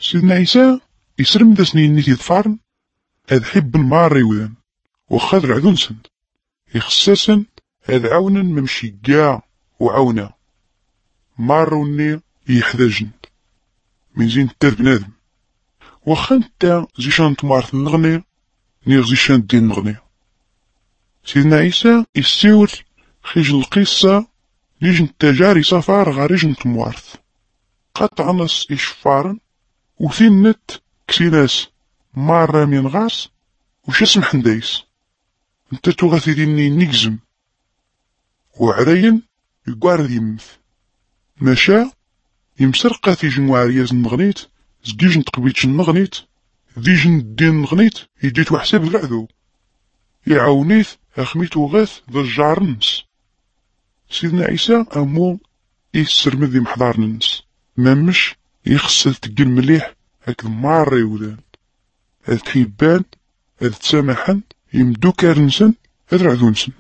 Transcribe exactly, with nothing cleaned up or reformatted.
سيدنا عيسى يسرم دا سنين نيت يظفارن هاد حب الماري وذن وخاد العذنسن يخصصن هاد عونا ممشي كاع وعونا ماروني يحتاجن من زين تر بنادم واخا نتا زيشان تمارث النغني نيغ زيشان دين نغني. سيدنا عيسى يستيول خيج القصة ليج نتا جاري سفار غاريج نتموارث قطع نص إشفارن وثنت كسيناس مارا من غاس وش اسم حندايس انت توغاثي ديني نيكزم وعرين يقارد يمث ماشا يمسرقا في جنوارياز النغنيت زجيج نتقبيتش النغنيت ذيجن الدين النغنيت يجيت وحساب العذو يعاونيث اخميتو غاث ذا الجار النس. سيدنا عيسى امو يسر مذي محضار النس مامش يخسل تقل مليح هاك ماري ودان هاد تحيبان هاد تسامحن يمدو كارنسن هاد رعذونسن.